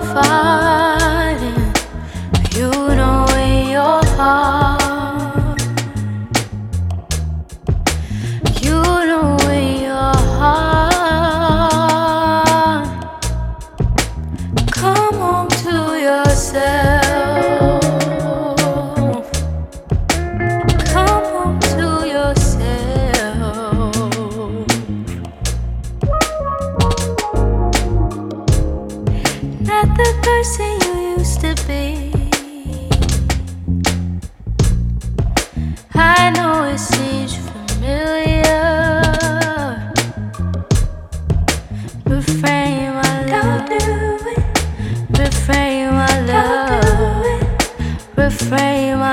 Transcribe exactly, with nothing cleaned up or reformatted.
fighting, you know in your heart, you know in your heart. Come home to yourself. Come home to yourself. Not the person you used to be. I know it seems familiar. Refrain, my love. Don't do it. Refrain, my love. Refrain, my